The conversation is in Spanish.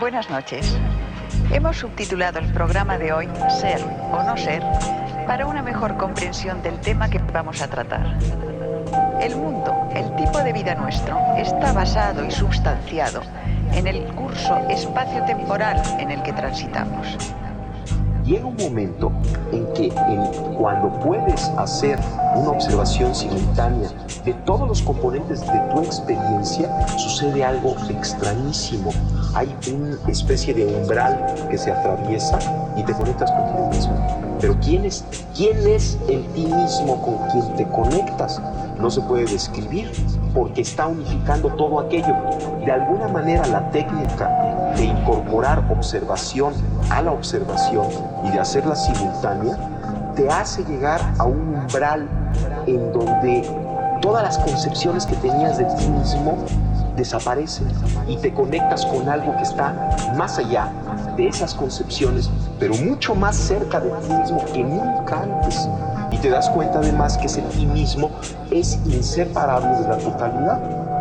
Buenas noches. Hemos subtitulado el programa de hoy Ser o no ser para una mejor comprensión del tema que vamos a tratar. El mundo, el tipo de vida nuestro, está basado y substanciado en el curso espacio-temporal en el que transitamos. Llega un momento en que cuando puedes hacer una observación simultánea de todos los componentes de tu experiencia, sucede algo extrañísimo. Hay una especie de umbral que se atraviesa y te conectas contigo mismo. Pero ¿quién es el ti mismo con quien te conectas? No se puede describir porque está unificando todo aquello. De alguna manera la técnica de incorporar observación a la observación y de hacerla simultánea te hace llegar a un umbral en donde todas las concepciones que tenías de ti mismo desaparecen y te conectas con algo que está más allá de esas concepciones, pero mucho más cerca de ti mismo que nunca antes. Y te das cuenta además que ese ti mismo es inseparable de la totalidad.